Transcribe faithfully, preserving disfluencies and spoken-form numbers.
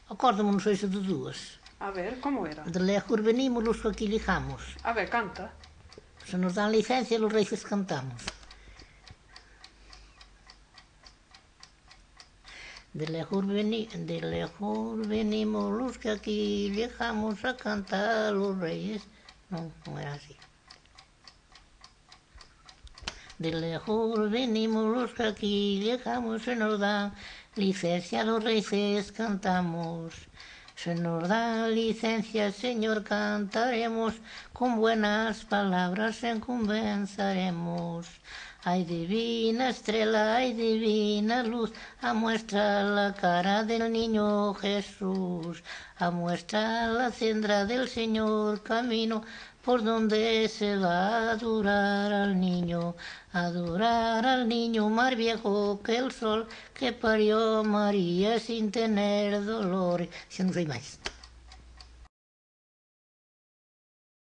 Acordo-me, non sei se de dúas. A ver, como era? De lejos venimos los que aquí lijamos. A ver, canta. Se nos dan licencia, los reyes cantamos. De lejos, veni de lejos venimos los que aquí lijamos a cantar los reyes. Non, non era así. De lejos venimos los que aquí lijamos, se nos dan licencia, los reyes cantamos. Se nos da licencia, Señor, cantaremos, con buenas palabras enconvenceremos. Ay, divina estrella, ay, divina luz, a muestra la cara del niño Jesús, a muestra la senda del Señor, camino por donde se va a adorar al niño, adorar al niño más viejo que el sol, que parió María sin tener dolor. Si non sei máis.